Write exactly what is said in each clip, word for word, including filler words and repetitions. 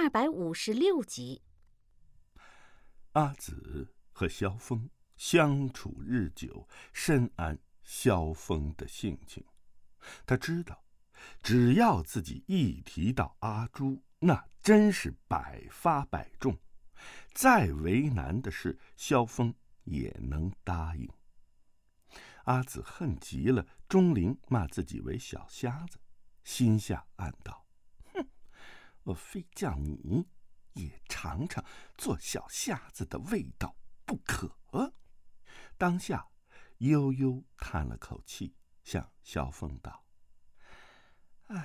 百五十六集。 阿紫和萧峰相处日久，深谙萧峰的性情。他知道，只要自己一提到阿朱，那真是百发百中，再为难的事，萧峰也能答应。阿紫恨极了钟灵骂自己为小瞎子，心下暗道：哼，我非叫你也尝尝做小瞎子的味道不可。当下悠悠叹了口气，向萧峰道：唉，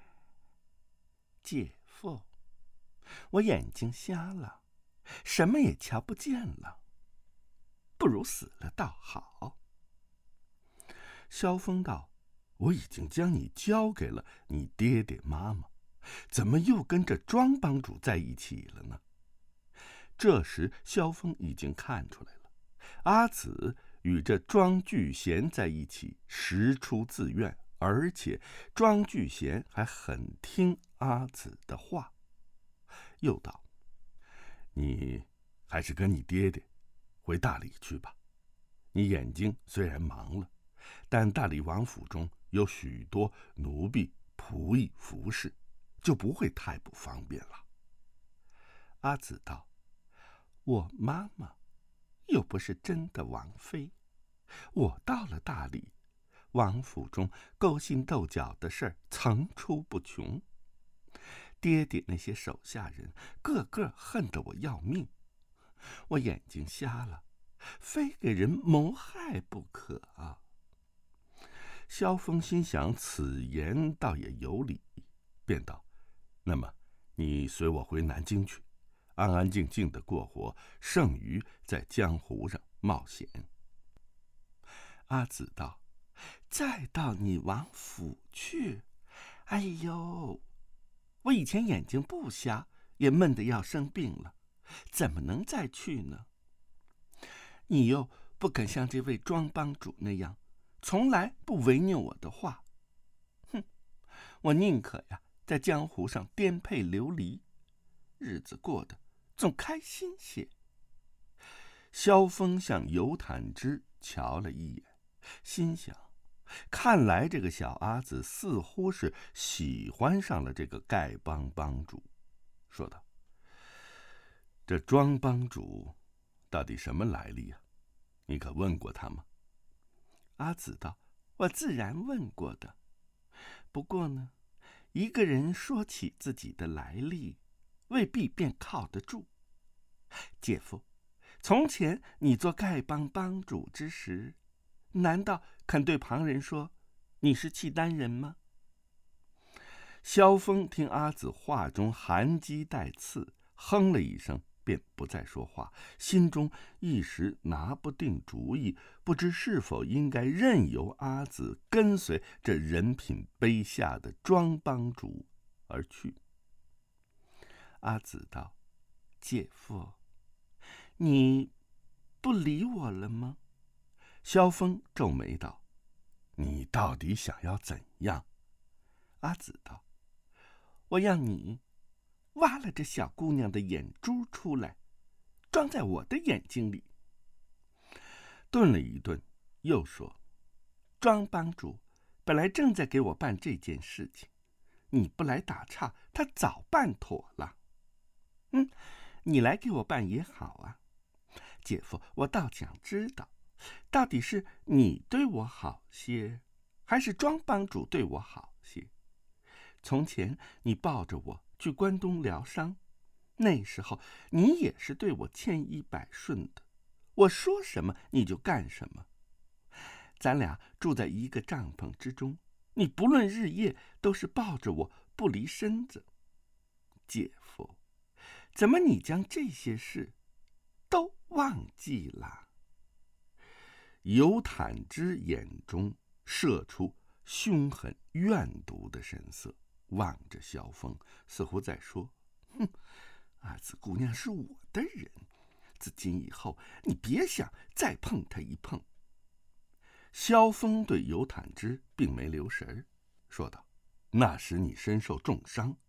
姐夫，我眼睛瞎了，什么也瞧不见了，不如死了倒好。萧峰道：我已经将你交给了你爹爹妈妈，怎么又跟着庄帮主在一起了呢？这时萧峰已经看出来了，阿紫与这庄聚贤在一起实出自愿，而且庄聚贤还很听阿紫的话。又道：你还是跟你爹爹回大理去吧，你眼睛虽然盲了，但大理王府中有许多奴婢仆役服侍，就不会太不方便了。阿紫道：我妈妈又不是真的王妃，我到了大理，王府中勾心斗角的事儿层出不穷，爹爹那些手下人个个恨得我要命，我眼睛瞎了，非给人谋害不可啊。萧峰心想此言倒也有理，便道：那么你随我回南京去，安安静静的过活，胜于在江湖上冒险。阿紫道：再到你王府去？哎呦，我以前眼睛不瞎，也闷得要生病了，怎么能再去呢？你又不肯像这位庄帮主那样，从来不违拗我的话。哼，我宁可呀，在江湖上颠沛流离，日子过得总开心些。萧峰向尤坦之瞧了一眼，心想：看来这个小阿紫似乎是喜欢上了这个丐帮帮主，说道：这庄帮主到底什么来历啊？你可问过他吗？阿紫道：我自然问过的，不过呢，一个人说起自己的来历，未必便靠得住。姐夫，从前你做丐帮帮主之时，难道肯对旁人说你是契丹人吗？萧峰听阿紫话中含讥带刺，哼了一声，便不再说话，心中一时拿不定主意，不知是否应该任由阿紫跟随这人品卑下的庄帮主而去。阿紫道：姐夫，你不理我了吗？萧峰皱眉道：你到底想要怎样？阿紫道：我要你挖了这小姑娘的眼珠出来，装在我的眼睛里。顿了一顿，又说：庄帮主本来正在给我办这件事情，你不来打岔，他早办妥了。嗯，你来给我办也好啊。姐夫，我倒想知道，到底是你对我好些，还是庄帮主对我好些？从前你抱着我去关东疗伤，那时候你也是对我千依百顺的，我说什么你就干什么。咱俩住在一个帐篷之中，你不论日夜都是抱着我不离身子。姐夫，怎么你将这些事都忘记了？尤坦之眼中射出凶狠怨毒的神色，望着萧峰，似乎在说：哼，阿紫姑娘是我的人，自今以后你别想再碰她一碰。萧峰对尤坦之并没留神，说道：那时你身受重伤，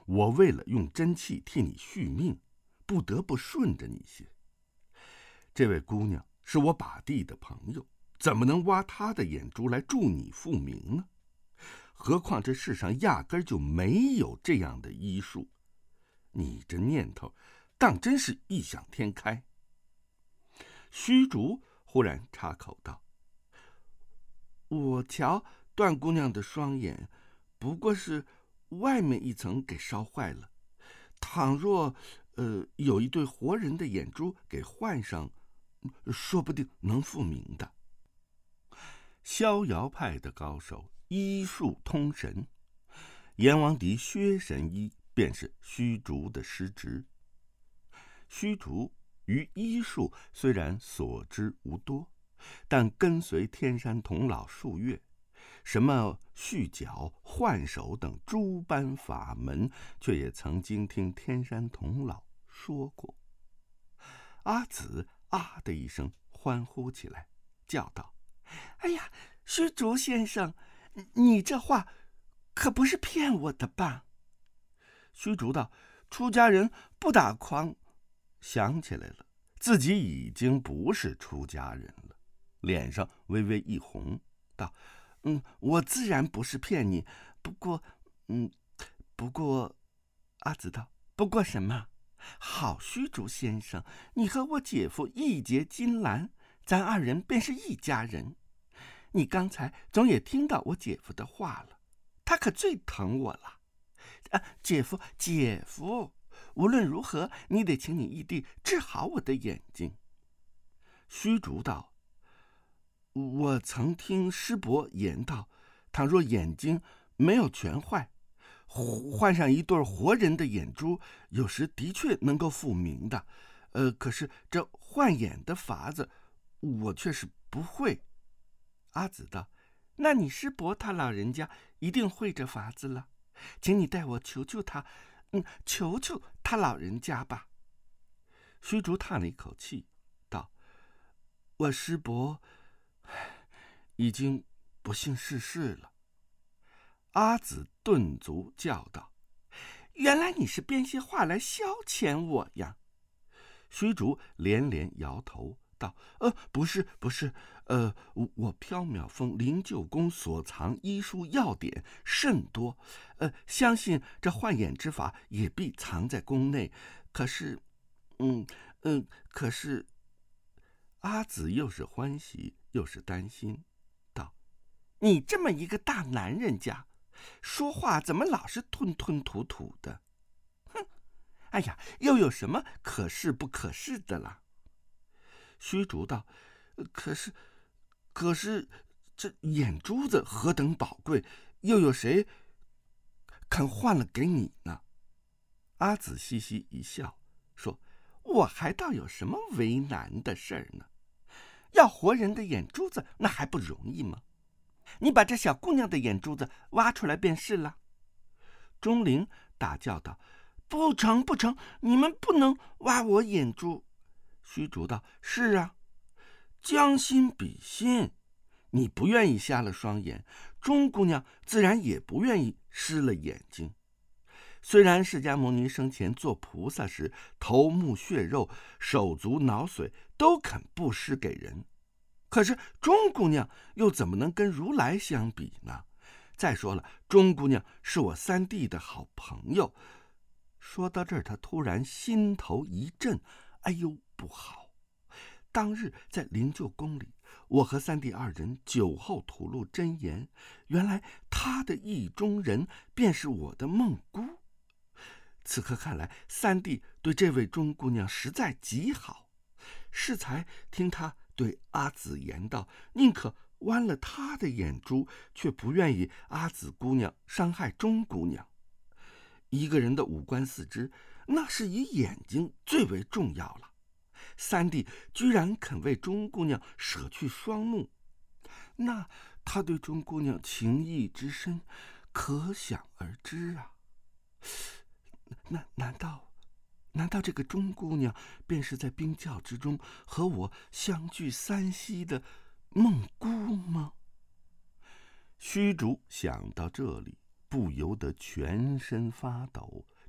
我为了用真气替你续命，不得不顺着你些。这位姑娘是我把弟的朋友，怎么能挖她的眼珠来助你复明呢？何况这世上压根儿就没有这样的医术，你这念头当真是异想天开。虚竹忽然插口道：“我瞧段姑娘的双眼，不过是外面一层给烧坏了，倘若呃有一对活人的眼珠给换上，说不定能复明的。”逍遥派的高手，医术通神，阎王狄薛神医便是虚竹的师侄。虚竹于医术虽然所知无多，但跟随天山童姥数月，什么续脚、换手等诸般法门，却也曾经听天山童姥说过。阿紫啊的一声欢呼起来，叫道：“哎呀，虚竹先生，你这话可不是骗我的吧？”虚竹道：“出家人不打诳。”想起来了，自己已经不是出家人了，脸上微微一红，道：“嗯，我自然不是骗你，不过，嗯，不过。”阿紫道：“不过什么？好，虚竹先生，你和我姐夫义结金兰，咱二人便是一家人。你刚才总也听到我姐夫的话了，他可最疼我了。啊，姐夫，姐夫，无论如何，你得请你义弟治好我的眼睛。”虚竹道：“我曾听师伯言道，倘若眼睛没有全坏，换上一对活人的眼珠，有时的确能够复明的。呃，可是这换眼的法子，我却是不会。”阿紫道：“那你师伯他老人家一定会这法子了，请你代我求求他，嗯，求求他老人家吧。”虚竹叹了一口气，道：“我师伯已经不幸逝世了。”阿紫顿足叫道：“原来你是编些话来消遣我呀！”虚竹连连摇头道：“呃，不是，不是，呃，我缥缈峰灵鹫宫所藏医书要点甚多，呃，相信这换眼之法也必藏在宫内。可是，嗯嗯，可是……”阿紫又是欢喜又是担心，道：“你这么一个大男人家，说话怎么老是吞吞吐吐的？哼！哎呀，又有什么可是不可是的啦？”虚竹道：“可是，可是这眼珠子何等宝贵，又有谁肯换了给你呢？”阿紫嘻嘻一笑，说：“我还倒有什么为难的事儿呢？要活人的眼珠子，那还不容易吗？你把这小姑娘的眼珠子挖出来便是了。”钟灵大叫道：“不成不成，你们不能挖我眼珠。”虚竹道：“是啊，将心比心，你不愿意瞎了双眼，钟姑娘自然也不愿意失了眼睛。虽然释迦牟尼生前做菩萨时，头目血肉、手足脑髓都肯布施给人，可是钟姑娘又怎么能跟如来相比呢？再说了，钟姑娘是我三弟的好朋友。”说到这儿，他突然心头一震，哎呦，不好！当日在灵鹫宫里，我和三弟二人酒后吐露真言，原来他的意中人便是我的梦姑。此刻看来，三弟对这位钟姑娘实在极好。适才听他对阿紫言道，宁可剜了他的眼珠，却不愿意阿紫姑娘伤害钟姑娘。一个人的五官四肢，那是以眼睛最为重要了。三弟居然肯为钟姑娘舍去双目，那他对钟姑娘情意之深，可想而知啊。难难道难道这个钟姑娘便是在冰窖之中和我相聚三夕的梦姑吗？虚竹想到这里，不由得全身发抖，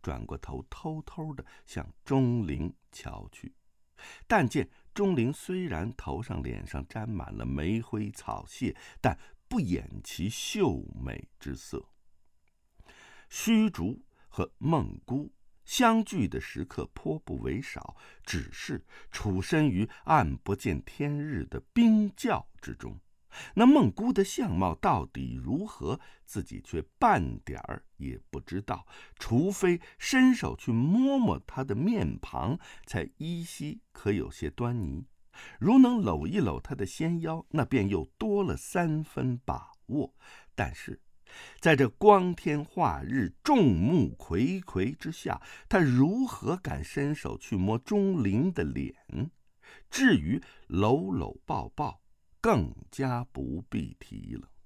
转过头，偷偷地向钟灵瞧去。但见钟灵虽然头上脸上沾满了煤灰草屑，但不掩其秀美之色。虚竹和孟姑相聚的时刻颇不为少，只是处身于暗不见天日的冰窖之中。那孟姑的相貌到底如何，自己却半点儿也不知道，除非伸手去摸摸她的面庞，才依稀可有些端倪。如能搂一搂她的纤腰，那便又多了三分把握。但是在这光天化日、众目睽睽之下，他如何敢伸手去摸钟灵的脸？至于搂搂抱抱，更加不必提了。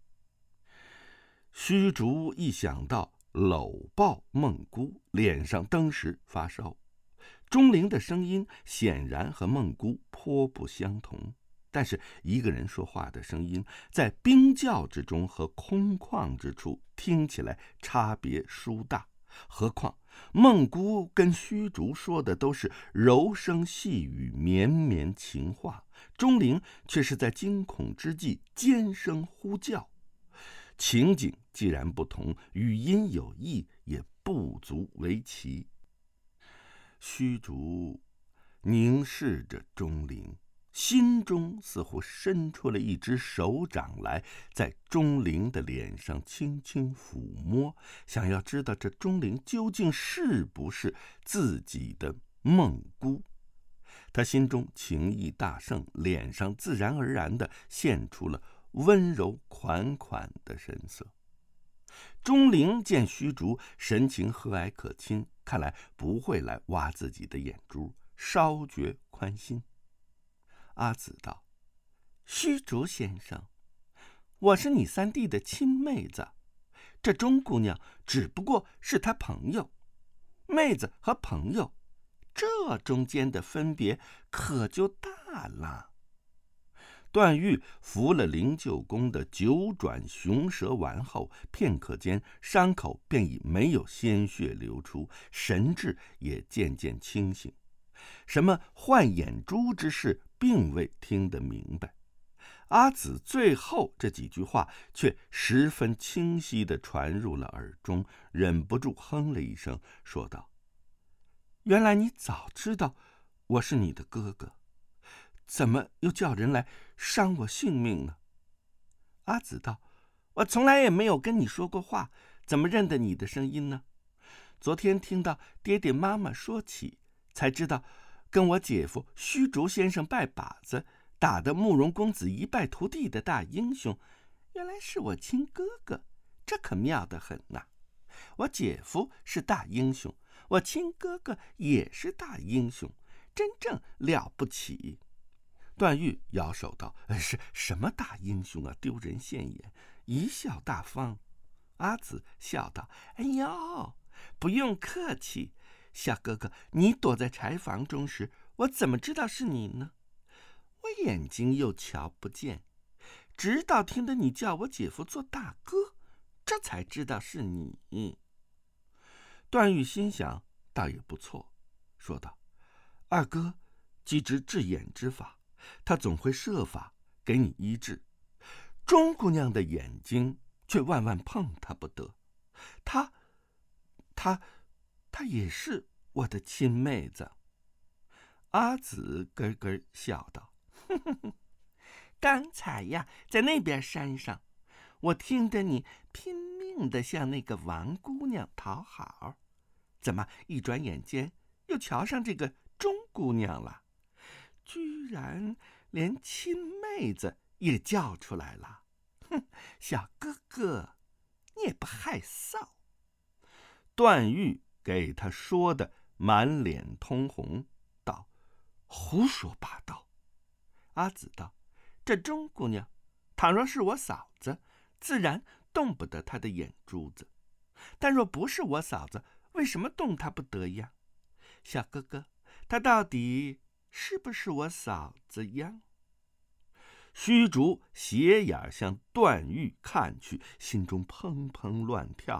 虚竹一想到搂抱孟姑，脸上登时发烧。钟灵的声音显然和孟姑颇不相同，但是一个人说话的声音，在冰窖之中和空旷之处听起来差别殊大。何况孟姑跟虚竹说的都是柔声细语、绵绵情话，钟灵却是在惊恐之际尖声呼叫。情景既然不同，语音有异，也不足为奇。虚竹凝视着钟灵，心中似乎伸出了一只手掌来，在钟灵的脸上轻轻抚摸，想要知道这钟灵究竟是不是自己的孟姑。他心中情意大盛，脸上自然而然地现出了温柔款款的神色。钟灵见虚竹神情和蔼可亲，看来不会来挖自己的眼珠，稍觉宽心。阿紫道：虚竹先生，我是你三弟的亲妹子，这钟姑娘只不过是他朋友。妹子和朋友，这中间的分别可就大了。段誉服了灵鹫宫的九转雄蛇丸后，片刻间伤口便已没有鲜血流出，神志也渐渐清醒。什么换眼珠之事并未听得明白。阿紫最后这几句话却十分清晰地传入了耳中，忍不住哼了一声，说道：原来你早知道我是你的哥哥，怎么又叫人来伤我性命呢？阿紫道：我从来也没有跟你说过话，怎么认得你的声音呢？昨天听到爹爹妈妈说起，才知道跟我姐夫虚竹先生拜把子，打得慕容公子一败涂地的大英雄，原来是我亲哥哥，这可妙得很呐、啊！我姐夫是大英雄，我亲哥哥也是大英雄，真正了不起。段誉摇手道：是什么大英雄啊，丢人现眼，贻笑大方。阿紫笑道：哎呦，不用客气，小哥哥，你躲在柴房中时，我怎么知道是你呢？我眼睛又瞧不见，直到听得你叫我姐夫做大哥，这才知道是你。段誉心想，倒也不错，说道：二哥既知治眼之法，他总会设法给你医治。钟姑娘的眼睛却万万碰她不得，她她她也是我的亲妹子。阿紫咯咯笑道：哼哼哼，刚才呀，在那边山上，我听得你拼命地向那个王姑娘讨好，怎么一转眼间又瞧上这个钟姑娘了？居然连亲妹子也叫出来了！哼，小哥哥，你也不害臊。段誉给他说的满脸通红，道：胡说八道。阿紫道：这钟姑娘倘若是我嫂子，自然动不得她的眼珠子，但若不是我嫂子，为什么动她不得呀？小哥哥，她到底是不是我嫂子呀？虚竹斜眼向段誉看去，心中砰砰乱跳啊！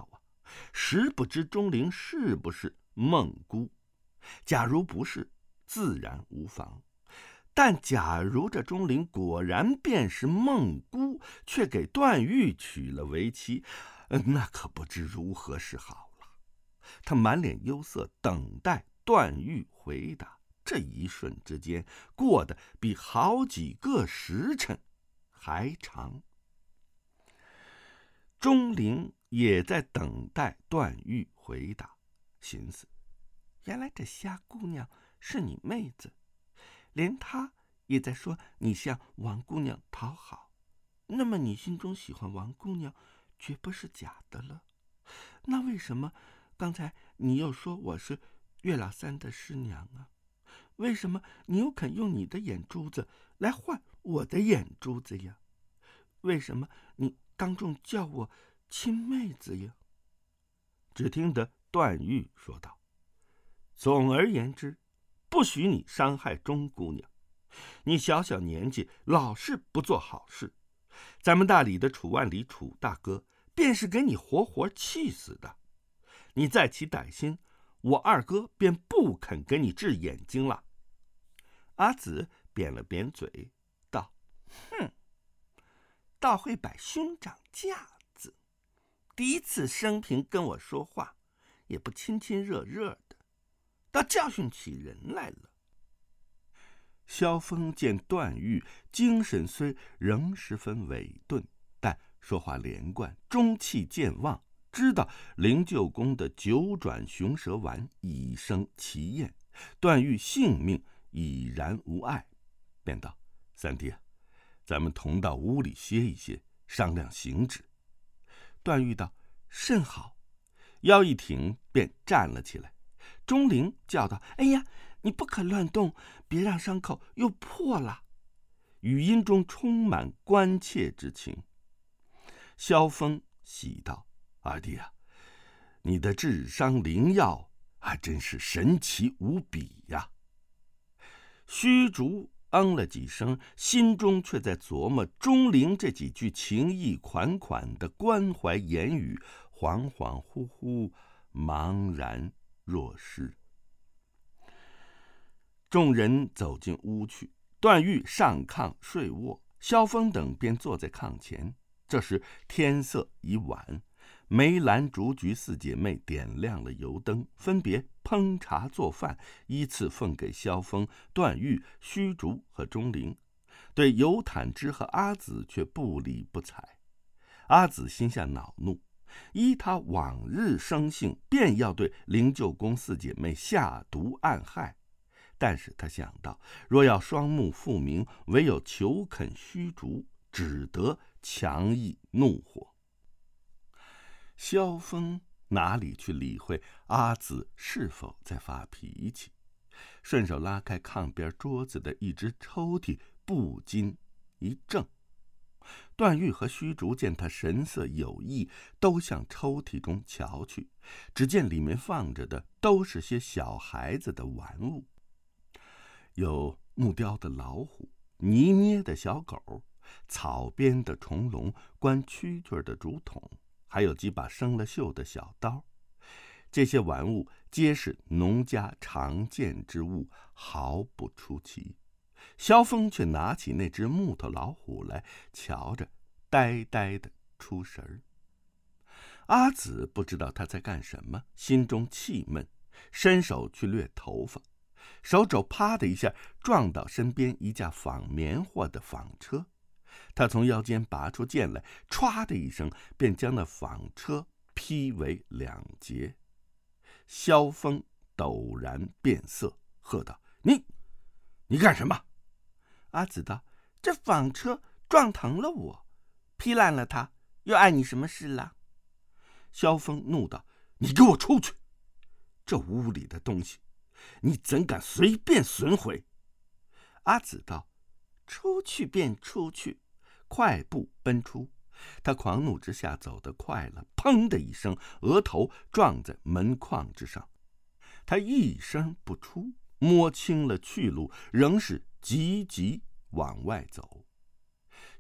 实不知钟灵是不是孟姑。假如不是，自然无妨。但假如这钟灵果然便是孟姑，却给段誉娶了为妻，那可不知如何是好了。他满脸忧色，等待段誉回答。这一瞬之间，过得比好几个时辰还长。钟灵也在等待段誉回答，寻思：原来这瞎姑娘是你妹子，连她也在说你向王姑娘讨好，那么你心中喜欢王姑娘绝不是假的了。那为什么刚才你又说我是岳老三的师娘啊？为什么你又肯用你的眼珠子来换我的眼珠子呀？为什么你当众叫我亲妹子呀？只听得段誉说道：总而言之，不许你伤害钟姑娘。你小小年纪，老是不做好事，咱们大理的楚万里楚大哥便是给你活活气死的。你再起歹心，我二哥便不肯给你治眼睛了。阿紫扁了扁嘴道：哼，倒会摆兄长架子，第一次生平跟我说话也不亲亲热热的，倒教训起人来了。萧峰见段誉精神虽仍十分萎顿，但说话连贯，中气健旺，知道灵鹫宫的九转雄蛇丸已生奇验，段誉性命已然无碍，便道：三弟，咱们同到屋里歇一歇，商量行止。段誉道：甚好。腰一挺，便站了起来。钟灵叫道：哎呀，你不可乱动，别让伤口又破了。语音中充满关切之情。萧峰喜道：二弟啊，你的治伤灵药还真是神奇无比呀。虚竹嗯了几声，心中却在琢磨钟灵这几句情意款款的关怀言语，恍恍惚惚，茫然若失。众人走进屋去，段誉上炕睡卧，萧峰等便坐在炕前。这时天色已晚，梅兰竹菊四姐妹点亮了油灯，分别烹茶做饭，依次奉给萧峰、段誉、虚竹和钟灵。对尤坦之和阿紫却不理不睬。阿紫心下恼怒，依他往日生性，便要对灵鹫宫四姐妹下毒暗害。但是他想到，若要双目复明，唯有求肯虚竹，只得强抑怒火。萧峰哪里去理会阿紫是否在发脾气，顺手拉开炕边桌子的一只抽屉，不禁一怔。段誉和虚竹见他神色有异，都向抽屉中瞧去，只见里面放着的都是些小孩子的玩物，有木雕的老虎、泥捏的小狗、草编的虫笼、关蛐蛐的竹筒，还有几把生了锈的小刀。这些玩物皆是农家常见之物，毫不出奇。萧峰却拿起那只木头老虎来，瞧着呆呆的出神儿。阿紫不知道他在干什么，心中气闷，伸手去掠头发，手肘啪的一下撞到身边一架纺棉花的纺车。他从腰间拔出剑来，歘的一声便将那纺车劈为两截。萧峰陡然变色，喝道：你你干什么？阿紫道：这纺车撞疼了我，劈烂了它，又碍你什么事了？萧峰怒道：你给我出去！这屋里的东西，你怎敢随便损毁？阿紫道：出去便出去，快步奔出。他狂怒之下走得快了，砰的一声，额头撞在门框之上。他一声不出，摸清了去路，仍是急急往外走。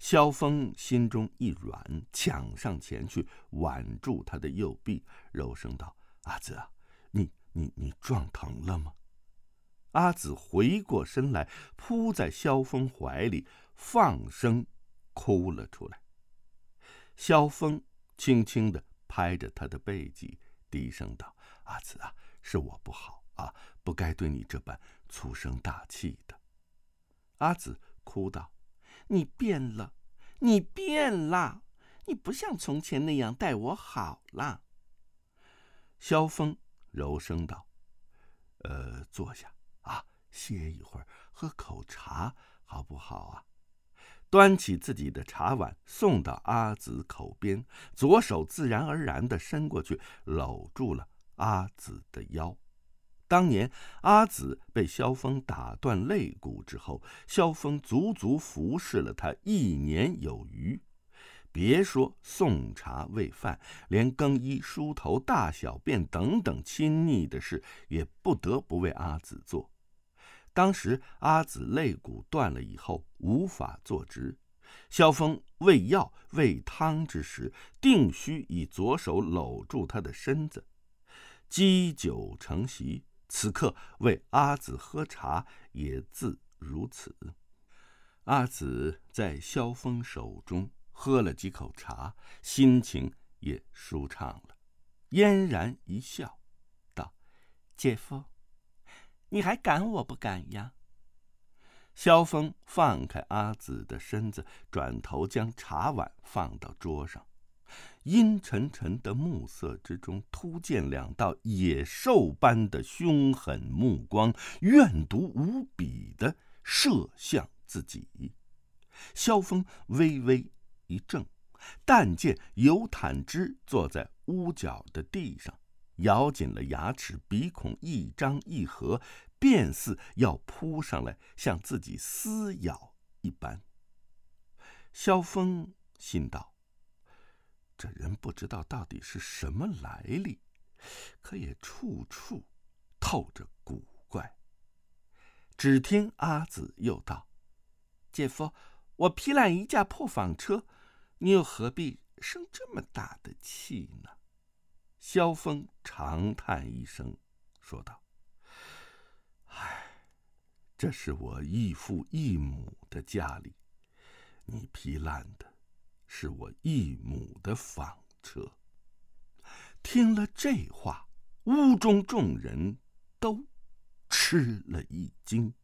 萧峰心中一软，抢上前去挽住他的右臂，柔声道：“阿紫啊，你你你撞疼了吗？”阿紫回过身来，扑在萧峰怀里，放声哭了出来。萧峰轻轻地拍着他的背脊，低声道：“阿紫啊，是我不好啊，不该对你这般粗声大气的。”阿紫哭道：“你变了，你变了，你不像从前那样待我好了。”萧峰柔声道：“呃，坐下啊，歇一会儿，喝口茶，好不好啊？”端起自己的茶碗送到阿紫口边，左手自然而然地伸过去，搂住了阿紫的腰。当年阿紫被萧峰打断肋骨之后，萧峰足足服侍了他一年有余。别说送茶喂饭，连更衣、梳头、大小便等等亲昵的事，也不得不为阿紫做。当时阿紫肋骨断了以后，无法坐直，萧峰喂药喂汤之时，定须以左手搂住他的身子。积酒成习，此刻为阿紫喝茶也自如此。阿紫在萧峰手中喝了几口茶，心情也舒畅了，嫣然一笑，道：“姐夫，你还赶我不赶呀？”萧峰放开阿紫的身子，转头将茶碗放到桌上，阴沉沉的目色之中，突见两道野兽般的凶狠目光，怨毒无比的射向自己。萧峰微微一怔，但见尤坦之坐在屋角的地上，咬紧了牙齿，鼻孔一张一合，便似要扑上来向自己撕咬一般。萧峰心道：这人不知道到底是什么来历，可也处处透着古怪。只听阿紫又道：“姐夫，我批烂一架破纺车，你又何必生这么大的气呢？”萧峰长叹一声，说道：“唉，这是我异父异母的家里，你批烂的是我异母的纺车。”听了这话，屋中众人都吃了一惊。